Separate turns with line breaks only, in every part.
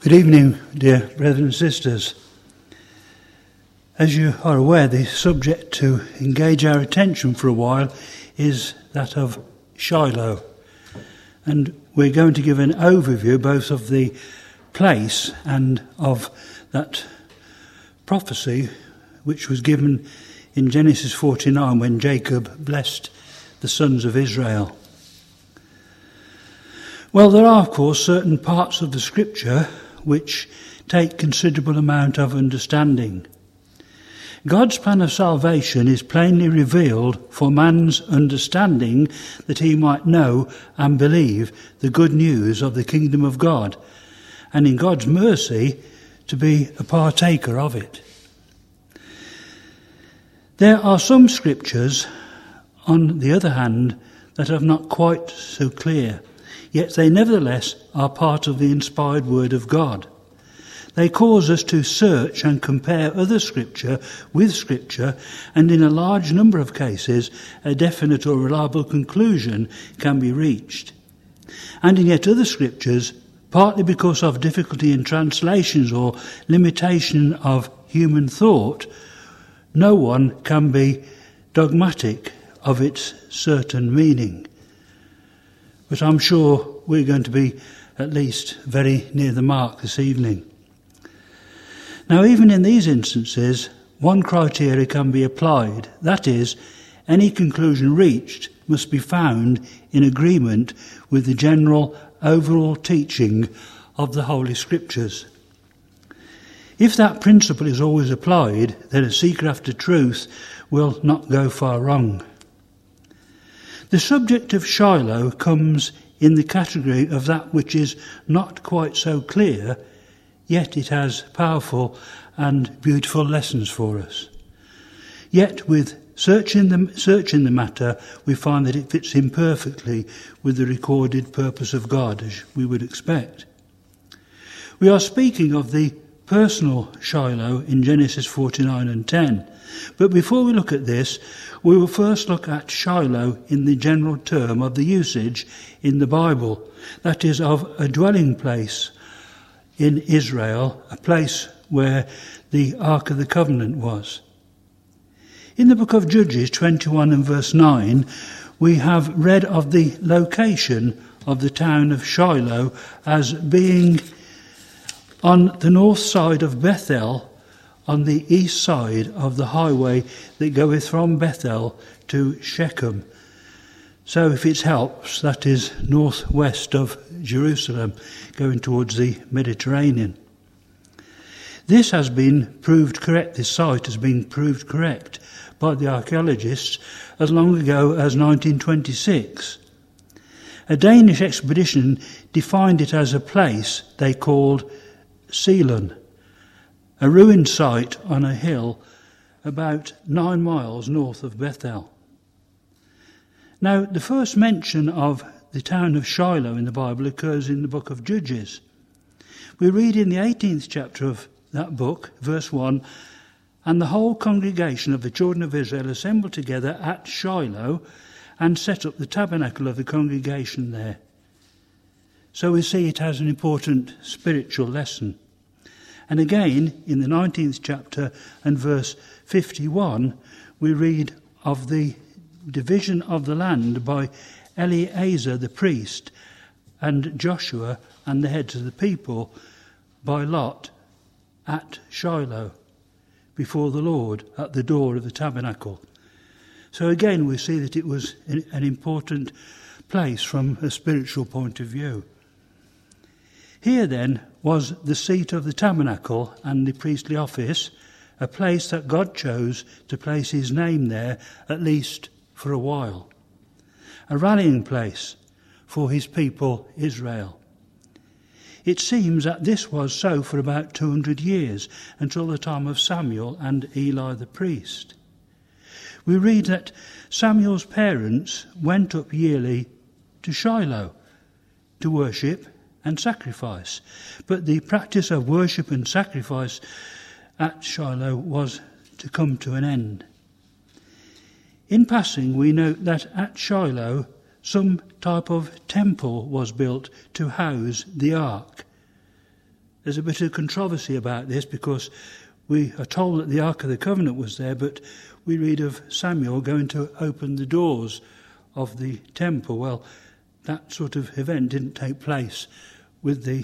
Good evening, dear brethren and sisters. As you are aware, the subject to engage our attention for a while is that of Shiloh. And we're going to give an overview both of the place and of that prophecy which was given in Genesis 49 when Jacob blessed the sons of Israel. Well, there are, of course, certain parts of the scripture which take considerable amount of understanding. God's plan of salvation is plainly revealed for man's understanding, that he might know and believe the good news of the kingdom of God, and in God's mercy to be a partaker of it. There are some scriptures, on the other hand, that are not quite so clear, yet they nevertheless are part of the inspired word of God. They cause us to search and compare other scripture with scripture, and in a large number of cases a definite or reliable conclusion can be reached. And in yet other scriptures, partly because of difficulty in translations or limitation of human thought, no one can be dogmatic of its certain meaning. But I'm sure we're going to be at least very near the mark this evening. Now, even in these instances, one criteria can be applied. That is, any conclusion reached must be found in agreement with the general overall teaching of the Holy Scriptures. If that principle is always applied, then a seeker after truth will not go far wrong. The subject of Shiloh comes in the category of that which is not quite so clear, yet it has powerful and beautiful lessons for us. Yet with searching the matter, we find that it fits in perfectly with the recorded purpose of God, as we would expect. We are speaking of the personal Shiloh in Genesis 49 and 10. But before we look at this, we will first look at Shiloh in the general term of the usage in the Bible, that is, of a dwelling place in Israel, a place where the Ark of the Covenant was. In the book of Judges 21 and verse 9, we have read of the location of the town of Shiloh as being on the north side of Bethel, on the east side of the highway that goeth from Bethel to Shechem. So if it helps, that is northwest of Jerusalem, going towards the Mediterranean. This has been proved correct, this site has been proved correct by the archaeologists as long ago as 1926. A Danish expedition defined it as a place they called Seelon, a ruined site on a hill about 9 miles north of Bethel. Now, the first mention of the town of Shiloh in the Bible occurs in the book of Judges. We read in the 18th chapter of that book, verse 1, "And the whole congregation of the children of Israel assembled together at Shiloh and set up the tabernacle of the congregation there." So we see it has an important spiritual lesson. And again, in the 19th chapter and verse 51, we read of the division of the land by Eleazar the priest and Joshua and the heads of the people by lot at Shiloh, before the Lord, at the door of the tabernacle. So again, we see that it was an important place from a spiritual point of view. Here then was the seat of the tabernacle and the priestly office, a place that God chose to place his name there, at least for a while. A rallying place for his people Israel. It seems that this was so for about 200 years, until the time of Samuel and Eli the priest. We read that Samuel's parents went up yearly to Shiloh to worship and sacrifice. But the practice of worship and sacrifice at Shiloh was to come to an end. In passing, we note that at Shiloh some type of temple was built to house the ark. there's a bit of controversy about this, because we are told that the Ark of the Covenant was there, but we read of Samuel going to open the doors of the temple. Well, that sort of event didn't take place with the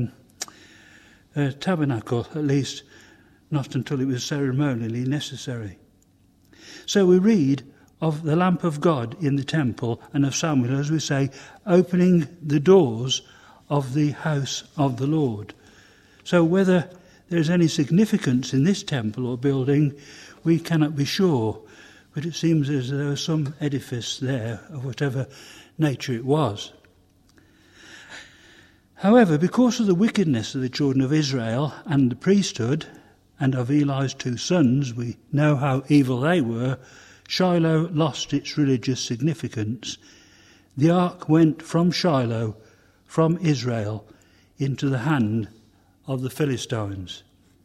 tabernacle, at least not until it was ceremonially necessary. So we read of the lamp of God in the temple, and of Samuel, as we say, opening the doors of the house of the Lord. So whether there's any significance in this temple or building, we cannot be sure, but it seems as though there was some edifice there of whatever nature it was. However, because of the wickedness of the children of Israel and the priesthood and of Eli's two sons, we know how evil they were, Shiloh lost its religious significance. The ark went from Shiloh, from Israel, into the hand of the Philistines.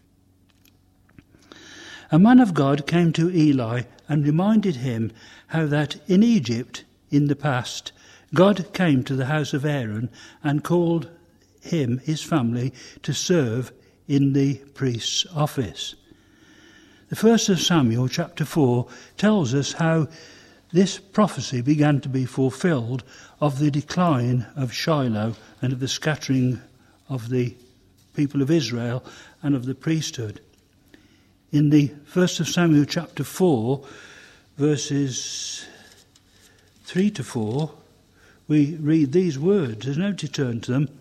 A man of God came to Eli and reminded him how that in Egypt, in the past, God came to the house of Aaron and called him, his family, to serve in the priest's office. The first of Samuel, chapter 4, tells us how this prophecy began to be fulfilled of the decline of Shiloh and of the scattering of the people of Israel and of the priesthood. In the first of Samuel, chapter 4, verses 3 to 4, we read these words. There's no to turn to them.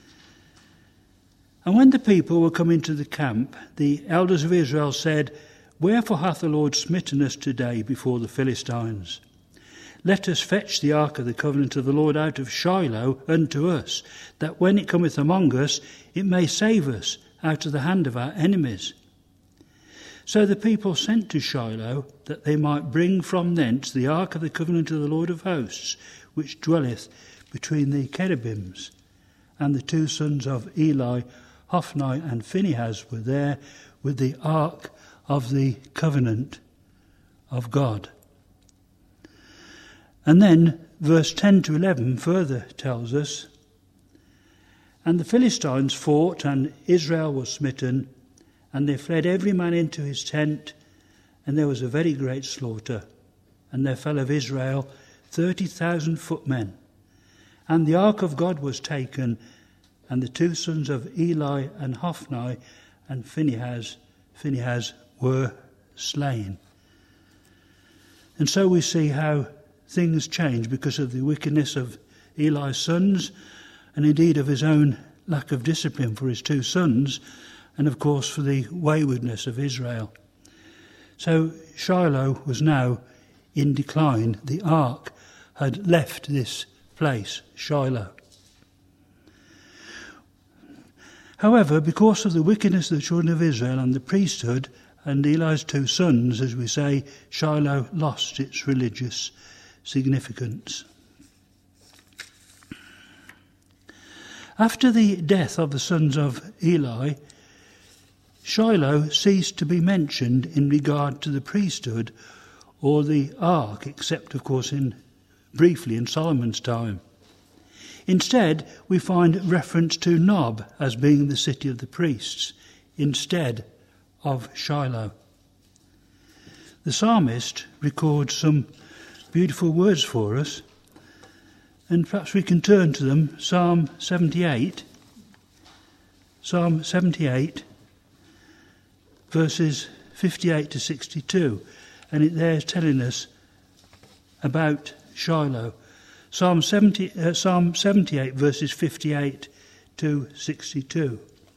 And when the people were come into the camp, the elders of Israel said, Wherefore hath the Lord smitten us today before the Philistines? Let us fetch the ark of the covenant of the Lord out of Shiloh unto us, that when it cometh among us, it may save us out of the hand of our enemies. So the people sent to Shiloh, that they might bring from thence the ark of the covenant of the Lord of hosts, which dwelleth between the cherubims. And the two sons of Eli, Hophni and Phinehas, were there with the ark of the covenant of God. And then verse 10 to 11 further tells us, And the Philistines fought, and Israel was smitten, and they fled every man into his tent, and there was a very great slaughter. And there fell of Israel 30,000 footmen. And the ark of God was taken, and the two sons of Eli and Hophni and Phinehas were slain. And so we see how things change because of the wickedness of Eli's sons, and indeed of his own lack of discipline for his two sons, and of course for the waywardness of Israel. So Shiloh was now in decline. The ark had left this place, Shiloh. However, because of the wickedness of the children of Israel and the priesthood and Eli's two sons, as we say, Shiloh lost its religious significance. After the death of the sons of Eli, Shiloh ceased to be mentioned in regard to the priesthood or the ark, except, of course, briefly in Solomon's time. Instead, we find reference to Nob as being the city of the priests, instead of Shiloh. The psalmist records some beautiful words for us, and perhaps we can turn to them. Psalm 78, verses 58 to 62, and it there is telling us about Shiloh. Psalm 78, verses 58 to 62.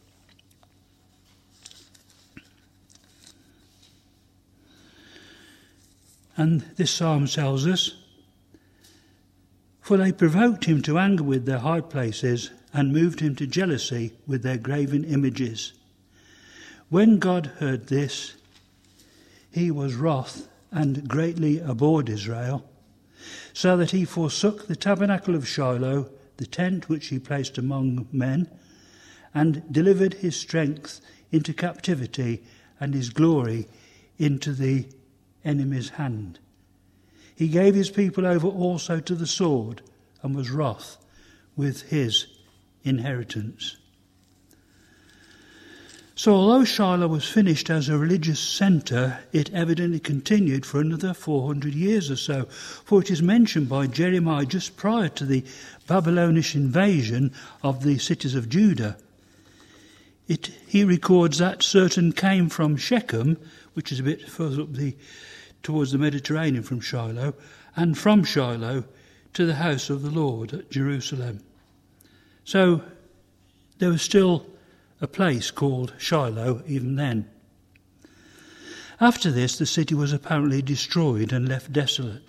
And this psalm tells us, For they provoked him to anger with their high places, and moved him to jealousy with their graven images. When God heard this, he was wroth, and greatly abhorred Israel, so that he forsook the tabernacle of Shiloh, the tent which he placed among men, and delivered his strength into captivity, and his glory into the enemy's hand. He gave his people over also to the sword, and was wroth with his inheritance. So although Shiloh was finished as a religious centre, it evidently continued for another 400 years or so, for it is mentioned by Jeremiah just prior to the Babylonish invasion of the cities of Judah. He records that certain came from Shechem, which is a bit further up towards the Mediterranean from Shiloh, and from Shiloh to the house of the Lord at Jerusalem. So there was still a place called Shiloh even then. After this, the city was apparently destroyed and left desolate.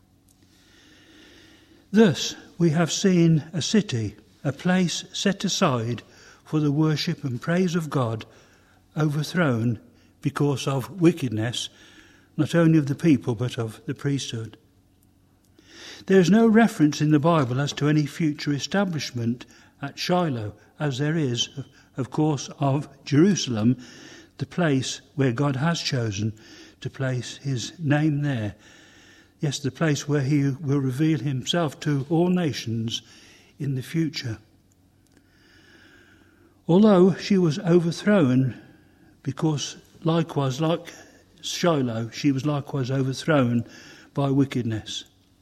Thus, we have seen a city, a place set aside for the worship and praise of God, overthrown because of wickedness, not only of the people but of the priesthood. There is no reference in the Bible as to any future establishment at Shiloh, as there is, of course, of Jerusalem, the place where God has chosen to place his name there. Yes, the place where he will reveal himself to all nations in the future. Although she was overthrown, because likewise, like Shiloh, she was likewise overthrown by wickedness.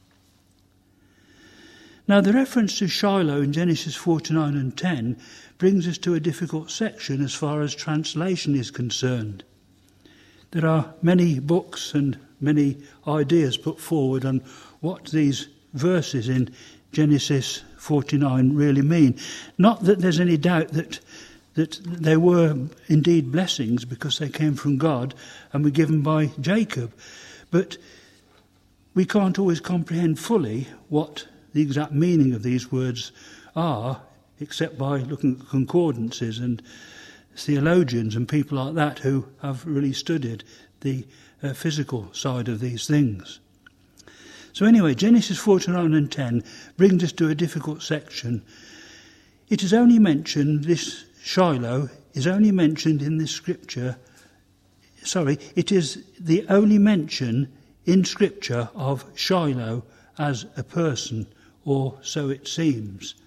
Now, the reference to Shiloh in Genesis 49 and 10 brings us to a difficult section as far as translation is concerned. There are many books and many ideas put forward on what these verses in Genesis 49 really mean. Not that there's any doubt that they were indeed blessings because they came from God and were given by Jacob, but we can't always comprehend fully what the exact meaning of these words are, except by looking at concordances and theologians and people like that who have really studied the physical side of these things. So anyway, Genesis 49 and 10 brings us to a difficult section. It is only mentioned, this Shiloh is only mentioned in this scripture. It is the only mention in scripture of Shiloh as a person, or so it seems.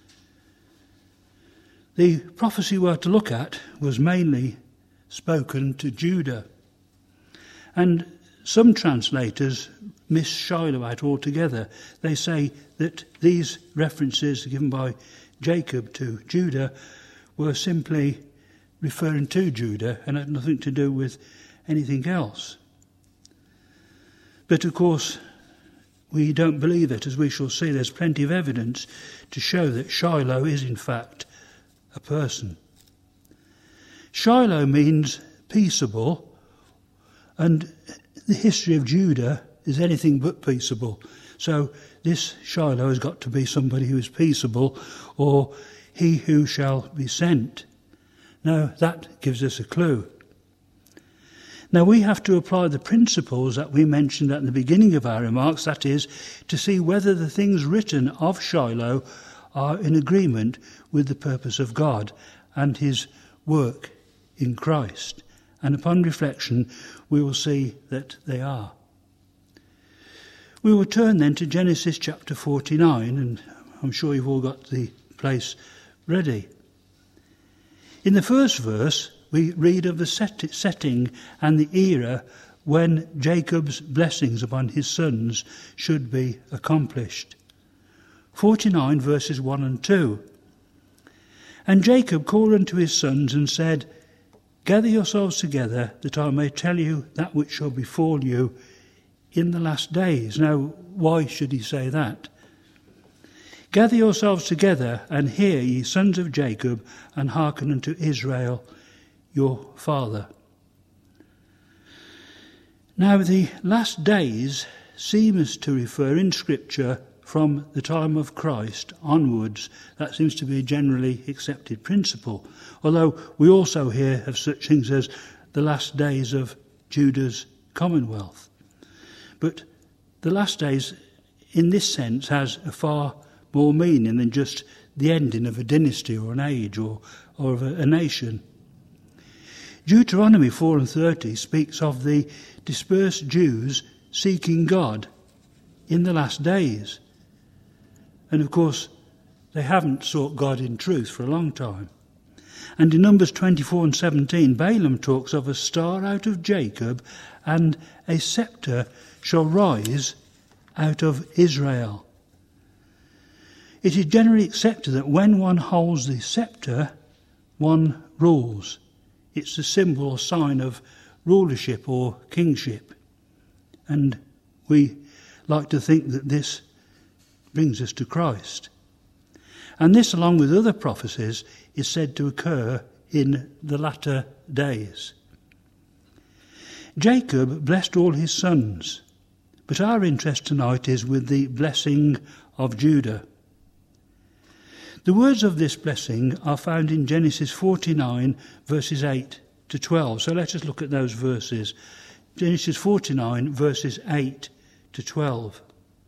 The prophecy we are to look at was mainly spoken to Judah. And some translators miss Shiloh out altogether. They say that these references given by Jacob to Judah were simply referring to Judah and had nothing to do with anything else. But of course, we don't believe it, as we shall see. There's plenty of evidence to show that Shiloh is in fact a person. Shiloh means peaceable, and the history of Judah is anything but peaceable. So this Shiloh has got to be somebody who is peaceable, or he who shall be sent. Now that gives us a clue. Now we have to apply the principles that we mentioned at the beginning of our remarks, that is, to see whether the things written of Shiloh are in agreement with the purpose of God and his work in Christ. And upon reflection, we will see that they are. We will turn then to Genesis chapter 49, and I'm sure you've all got the place ready. In the first verse, we read of the setting and the era when Jacob's blessings upon his sons should be accomplished. 49 verses 1 and 2. And Jacob called unto his sons and said, Gather yourselves together, that I may tell you that which shall befall you in the last days. Now, why should he say that? Gather yourselves together, and hear, ye sons of Jacob, and hearken unto Israel, your father. Now, the last days seems to refer in Scripture from the time of Christ onwards. That seems to be a generally accepted principle, although we also hear of such things as the last days of Judah's commonwealth. But the last days, in this sense, has a far more meaning than just the ending of a dynasty or an age or of a nation. Deuteronomy 4:30 speaks of the dispersed Jews seeking God in the last days. And of course, they haven't sought God in truth for a long time. And in Numbers 24 and 17, Balaam talks of a star out of Jacob, and a sceptre shall rise out of Israel. It is generally accepted that when one holds the sceptre, one rules. It's a symbol or sign of rulership or kingship. And we like to think that this brings us to Christ. And this, along with other prophecies, is said to occur in the latter days. Jacob blessed all his sons, but our interest tonight is with the blessing of Judah. The words of this blessing are found in Genesis 49, verses 8 to 12. So let us look at those verses. Genesis 49, verses 8 to 12.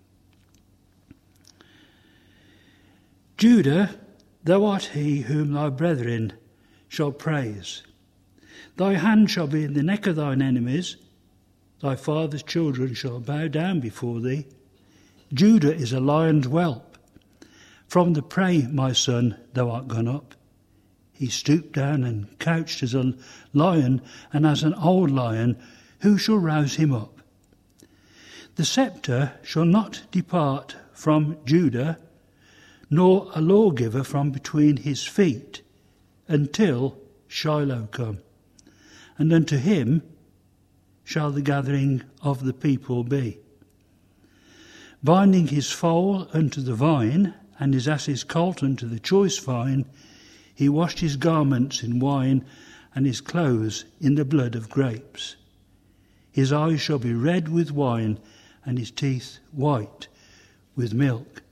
Judah, thou art he whom thy brethren shall praise. Thy hand shall be in the neck of thine enemies. Thy father's children shall bow down before thee. Judah is a lion's whelp. From the prey, my son, thou art gone up. He stooped down and couched as a lion, and as an old lion, who shall rouse him up? The sceptre shall not depart from Judah, nor a lawgiver from between his feet, until Shiloh come. And unto him shall the gathering of the people be. Binding his foal unto the vine, and his ass's colt unto the choice vine, he washed his garments in wine, and his clothes in the blood of grapes. His eyes shall be red with wine, and his teeth white with milk.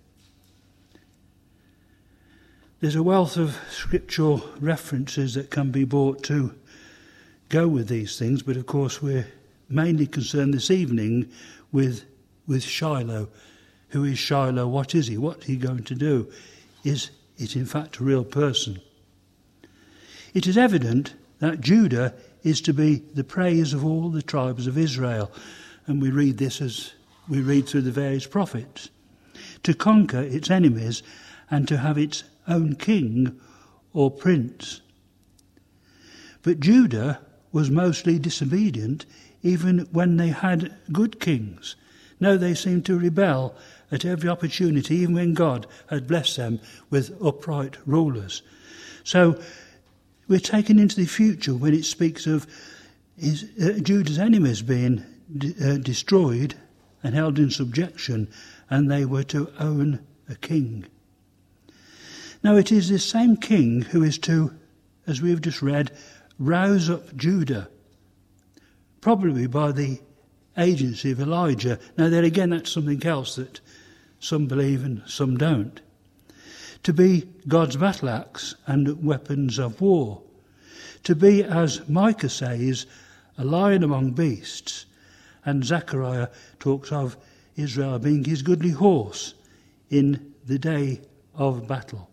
There's a wealth of scriptural references that can be brought to go with these things, but of course we're mainly concerned this evening with Shiloh. Who is Shiloh? What is he? What is he going to do? Is it in fact a real person? It is evident that Judah is to be the praise of all the tribes of Israel. And we read this as we read through the various prophets. To conquer its enemies and to have its own king or prince. But Judah was mostly disobedient even when they had good kings. No, they seemed to rebel at every opportunity, even when God had blessed them with upright rulers. So we're taken into the future when it speaks of Judah's enemies being destroyed and held in subjection, and they were to own a king. Now it is this same king who is to, as we've just read, rouse up Judah, probably by the agency of Elijah. Now there again, that's something else that some believe and some don't. To be God's battle axe and weapons of war. To be, as Micah says, a lion among beasts. And Zechariah talks of Israel being his goodly horse in the day of battle.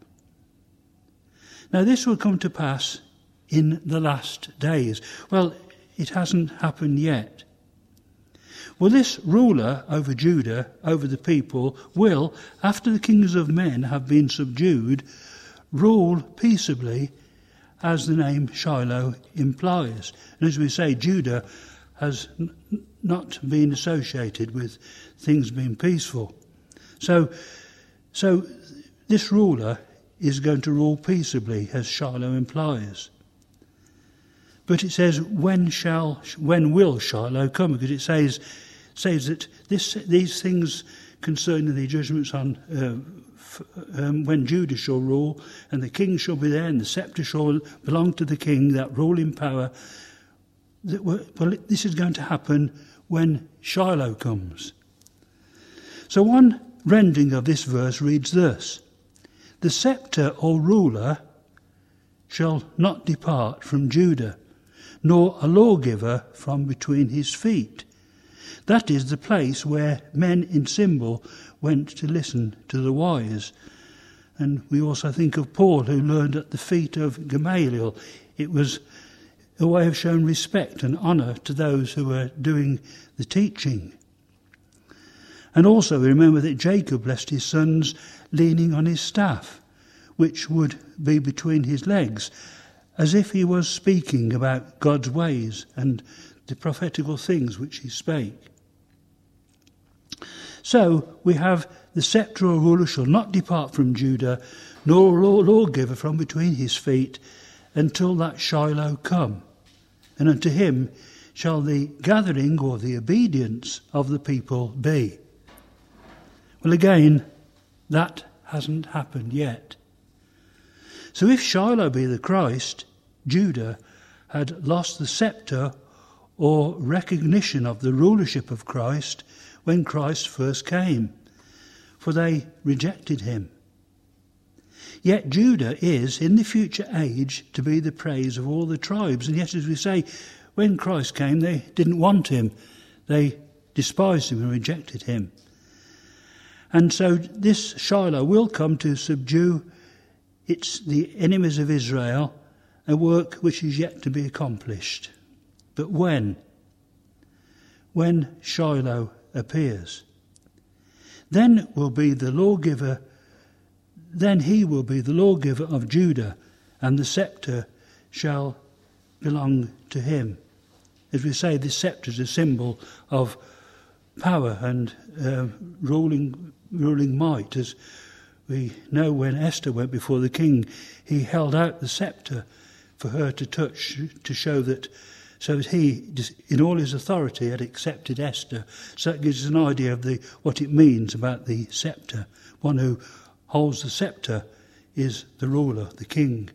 Now this will come to pass in the last days. Well, it hasn't happened yet. Well, this ruler over Judah, over the people, will, after the kings of men have been subdued, rule peaceably, as the name Shiloh implies. And as we say, Judah has not been associated with things being peaceful. So this ruler is going to rule peaceably, as Shiloh implies. But it says, when will Shiloh come? Because it says that these things concerning the judgments on when Judah shall rule, and the king shall be there, and the sceptre shall belong to the king, that ruling power. Well, this is going to happen when Shiloh comes. So one rendering of this verse reads thus: the sceptre or ruler shall not depart from Judah, nor a lawgiver from between his feet. That is the place where men in symbol went to listen to the wise. And we also think of Paul, who learned at the feet of Gamaliel. It was a way of showing respect and honour to those who were doing the teaching. And also we remember that Jacob blessed his sons leaning on his staff, which would be between his legs, as if he was speaking about God's ways and the prophetical things which he spake. So we have the sceptre or ruler shall not depart from Judah, nor lawgiver from between his feet, until that Shiloh come. And unto him shall the gathering or the obedience of the people be. Well, again, that hasn't happened yet. So if Shiloh be the Christ, Judah had lost the sceptre or recognition of the rulership of Christ when Christ first came, for they rejected him. Yet Judah is, in the future age, to be the praise of all the tribes. And yet, as we say, when Christ came, they didn't want him. They despised him and rejected him. And so this Shiloh will come to subdue the enemies of Israel, a work which is yet to be accomplished. But when? When Shiloh appears. Then will be the lawgiver. Then he will be the lawgiver of Judah, and the sceptre shall belong to him. As we say, this sceptre is a symbol of power and ruling might. As we know, when Esther went before the king, he held out the sceptre for her to touch, to show that, so that he, in all his authority, had accepted Esther. So that gives us an idea of what it means about the sceptre. One who holds the sceptre is the ruler, the king.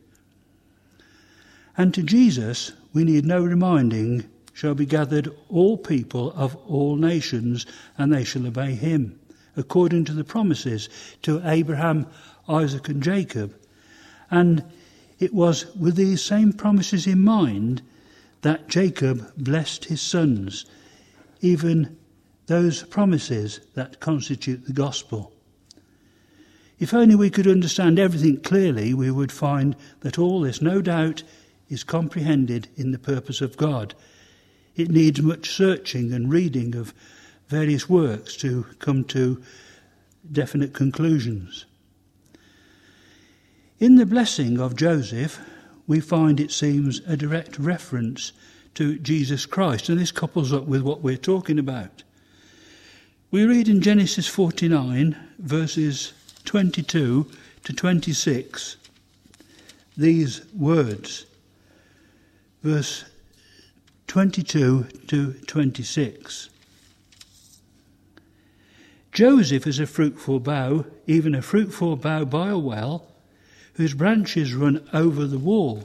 And to Jesus, we need no reminding, shall be gathered all people of all nations, and they shall obey him, according to the promises to Abraham, Isaac and Jacob. And it was with these same promises in mind that Jacob blessed his sons, even those promises that constitute the gospel. If only we could understand everything clearly, we would find that all this, no doubt, is comprehended in the purpose of God. It needs much searching and reading of various works to come to definite conclusions. In the blessing of Joseph, we find, it seems, a direct reference to Jesus Christ, and this couples up with what we're talking about. We read in Genesis 49, verses 22 to 26, these words, verse 22 to 26. Joseph is a fruitful bough, even a fruitful bough by a well, whose branches run over the wall.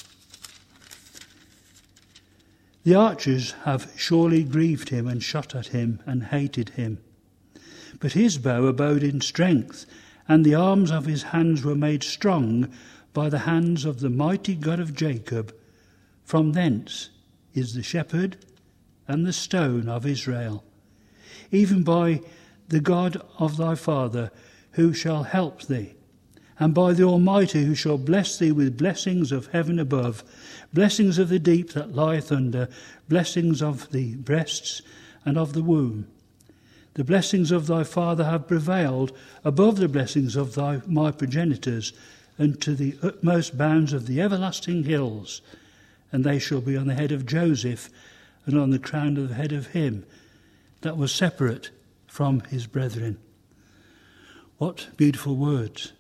The archers have surely grieved him and shot at him and hated him. But his bow abode in strength, and the arms of his hands were made strong by the hands of the mighty God of Jacob. From thence is the shepherd and the stone of Israel, even by the God of thy father, who shall help thee, and by the Almighty, who shall bless thee with blessings of heaven above, blessings of the deep that lieth under, blessings of the breasts and of the womb. The blessings of thy father have prevailed above the blessings of my progenitors, unto the utmost bounds of the everlasting hills, and they shall be on the head of Joseph, and on the crown of the head of him that was separate from his brethren. What beautiful words.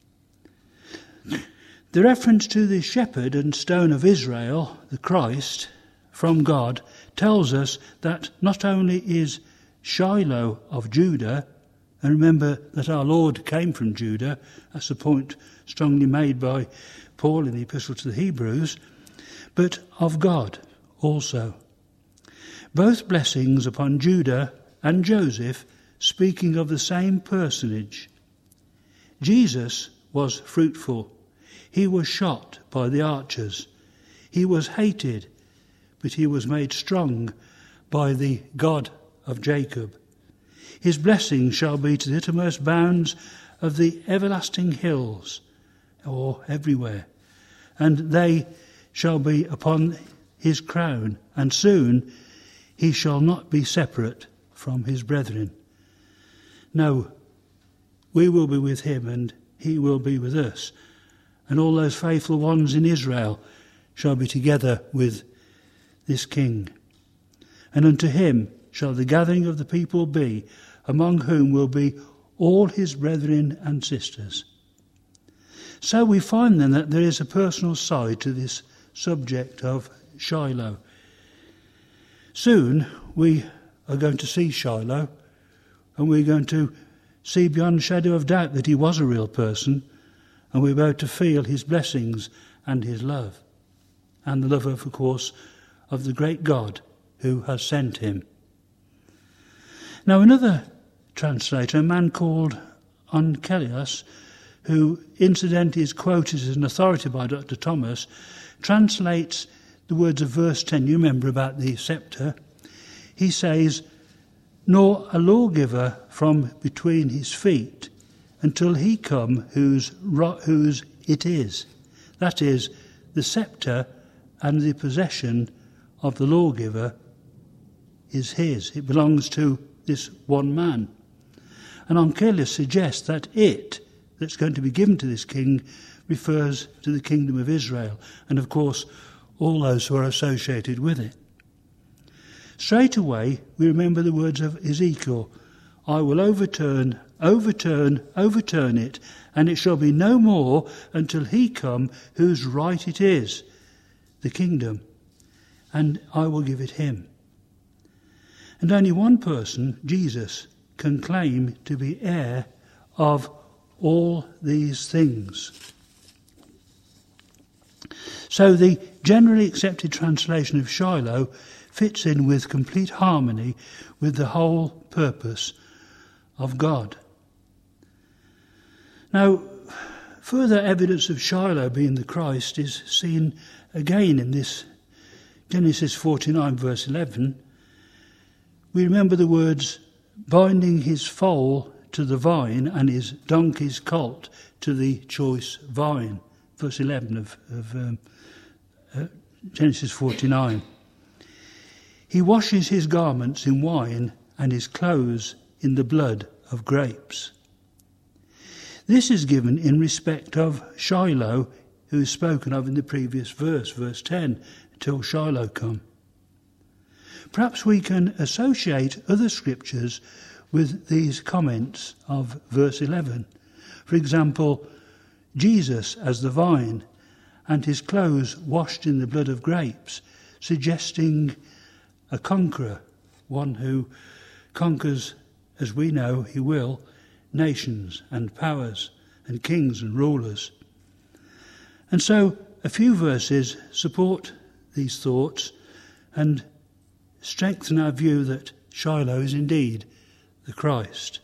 The reference to the shepherd and stone of Israel, the Christ, from God, tells us that not only is Shiloh of Judah, and remember that our Lord came from Judah, that's a point strongly made by Paul in the Epistle to the Hebrews, but of God also. Both blessings upon Judah and Joseph, speaking of the same personage. Jesus was fruitful. He was shot by the archers. He was hated, but he was made strong by the God of Jacob. His blessing shall be to the uttermost bounds of the everlasting hills, or everywhere, and they shall be upon his crown, and soon he shall not be separate from his brethren. No, we will be with him, and he will be with us. And all those faithful ones in Israel shall be together with this king. And unto him shall the gathering of the people be, among whom will be all his brethren and sisters. So we find then that there is a personal side to this subject of Shiloh. Soon we are going to see Shiloh, and we're going to see beyond shadow of doubt that he was a real person, and we're about to feel his blessings and his love, and the love, of course, of the great God who has sent him. Now another translator, a man called Onkelos, who incidentally is quoted as an authority by Dr. Thomas, translates the words of verse 10. You remember about the sceptre. He says, "Nor a lawgiver from between his feet, until he come whose it is." That is, the sceptre and the possession of the lawgiver is his. It belongs to this one man. And Onkelos suggests that it that's going to be given to this king refers to the kingdom of Israel, and of course all those who are associated with it. Straight away we remember the words of Ezekiel, "I will overturn it, and it shall be no more until he come whose right it is, the kingdom, and I will give it him." And only one person, Jesus, can claim to be heir of all these things. So the generally accepted translation of Shiloh fits in with complete harmony with the whole purpose of God. Now, further evidence of Shiloh being the Christ is seen again in this Genesis 49 verse 11. We remember the words, "binding his foal to the vine and his donkey's colt to the choice vine." Verse 11 of Genesis 49. "He washes his garments in wine and his clothes in the blood of grapes." This is given in respect of Shiloh, who is spoken of in the previous verse, verse 10, "till Shiloh come." Perhaps we can associate other scriptures with these comments of verse 11. For example, Jesus as the vine and his clothes washed in the blood of grapes, suggesting a conqueror, one who conquers, as we know he will, nations and powers and kings and rulers. And so a few verses support these thoughts and strengthen our view that Shiloh is indeed the Christ.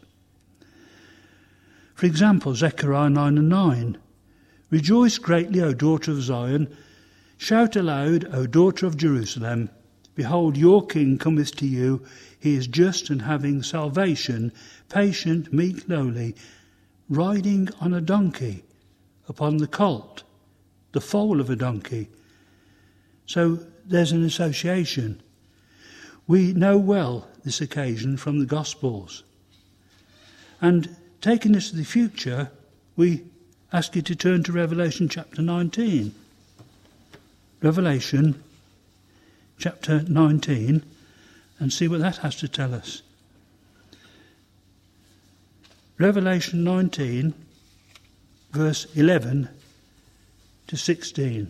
For example, Zechariah 9 and 9. "Rejoice greatly, O daughter of Zion. Shout aloud, O daughter of Jerusalem. Behold, your king cometh to you. He is just and having salvation, patient, meek, lowly, riding on a donkey, upon the colt, the foal of a donkey." So there's an association. We know well this occasion from the Gospels. And taking this to the future, we ask you to turn to Revelation chapter 19. Revelation chapter 19, and see what that has to tell us. Revelation 19, verse 11 to 16.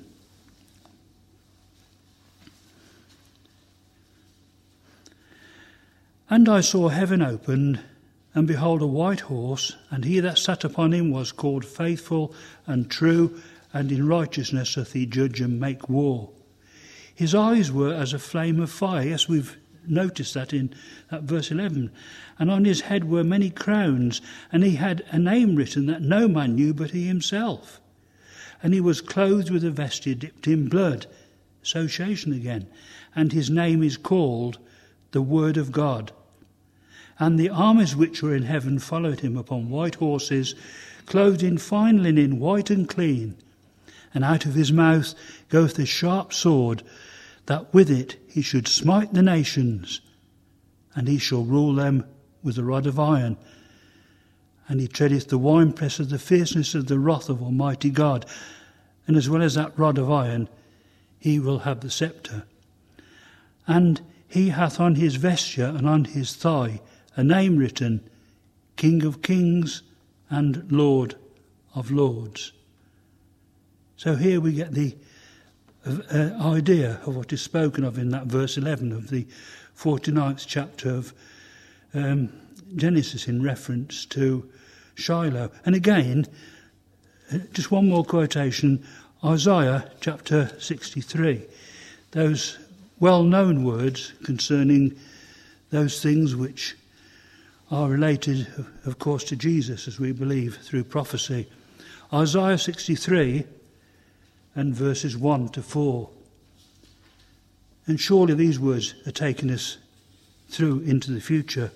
"And I saw heaven opened, and behold a white horse, and he that sat upon him was called Faithful and True, and in righteousness doth he judge and make war. His eyes were as a flame of fire." Yes, we've noticed that in that verse 11. "And on his head were many crowns, and he had a name written that no man knew but he himself. And he was clothed with a vesture dipped in blood," association again, "and his name is called the Word of God. And the armies which were in heaven followed him upon white horses, clothed in fine linen, white and clean. And out of his mouth goeth a sharp sword, that with it he should smite the nations, and he shall rule them with a rod of iron. And he treadeth the winepress of the fierceness of the wrath of Almighty God. And as well as that rod of iron, he will have the sceptre. And he hath on his vesture and on his thigh a name written, King of Kings and Lord of Lords. So here we get the idea of what is spoken of in that verse 11 of the 49th chapter of Genesis in reference to Shiloh. And again, just one more quotation, Isaiah chapter 63. Those well-known words concerning those things which are related, of course, to Jesus, as we believe, through prophecy. Isaiah 63 and verses 1 to 4. And surely these words are taking us through into the future.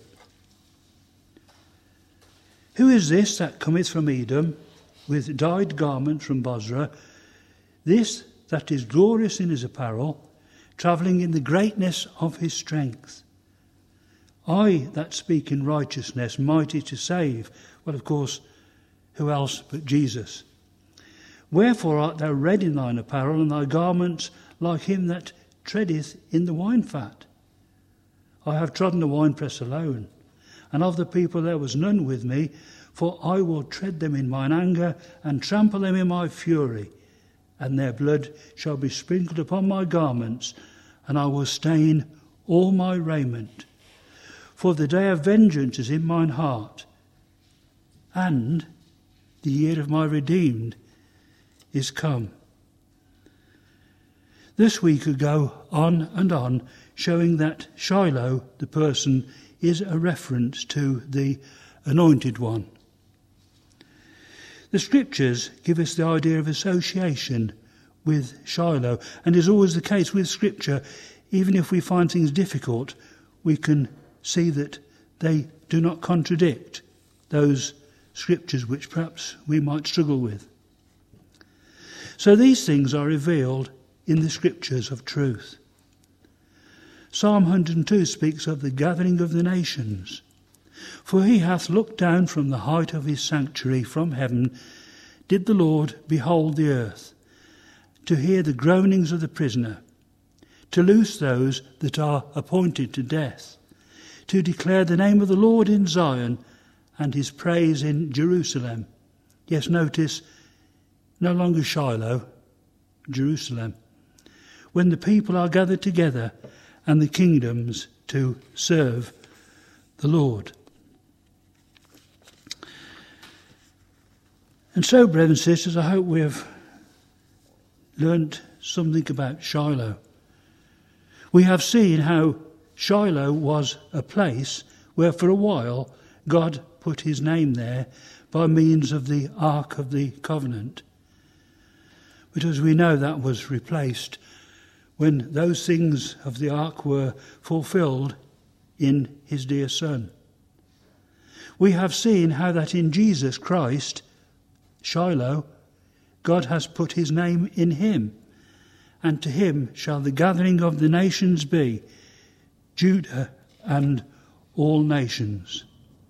Who is this that cometh from Edom, with dyed garments from Bozrah? This that is glorious in his apparel, travelling in the greatness of his strength. I that speak in righteousness, mighty to save. Well, of course, who else but Jesus? Wherefore art thou red in thine apparel, and thy garments like him that treadeth in the wine fat? I have trodden the winepress alone, and of the people there was none with me, for I will tread them in mine anger, and trample them in my fury, and their blood shall be sprinkled upon my garments, and I will stain all my raiment. For the day of vengeance is in mine heart, and the year of my redeemed is come. This we could go on and on, showing that Shiloh, the person, is a reference to the Anointed One. The Scriptures give us the idea of association with Shiloh, and is always the case with Scripture. Even if we find things difficult, we can see that they do not contradict those Scriptures which perhaps we might struggle with. So these things are revealed in the Scriptures of truth. Psalm 102 speaks of the gathering of the nations. For he hath looked down from the height of his sanctuary, from heaven did the Lord behold the earth, to hear the groanings of the prisoner, to loose those that are appointed to death, to declare the name of the Lord in Zion, and his praise in Jerusalem. Yes, notice, no longer Shiloh, Jerusalem. When the people are gathered together and the kingdoms to serve the Lord. And so, brothers and sisters, I hope we have learnt something about Shiloh. We have seen how Shiloh was a place where for a while God put his name there by means of the Ark of the Covenant. But as we know, that was replaced when those things of the Ark were fulfilled in his dear Son. We have seen how that in Jesus Christ, Shiloh, God has put his name in him, and to him shall the gathering of the nations be, Judah and all nations.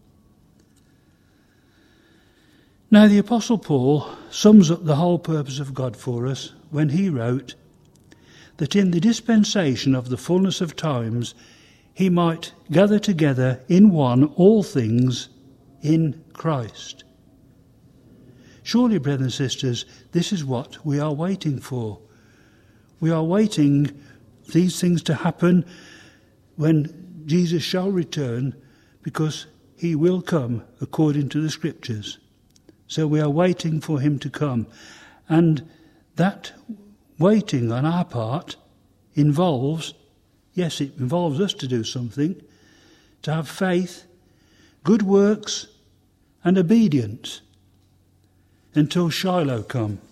Now the Apostle Paul sums up the whole purpose of God for us when he wrote that in the dispensation of the fullness of times he might gather together in one all things in Christ. Surely, brothers and sisters, this is what we are waiting for. We are waiting these things to happen when Jesus shall return, because he will come according to the Scriptures. So we are waiting for him to come. And that waiting on our part involves, yes, it involves us to do something, to have faith, good works and obedience until Shiloh come.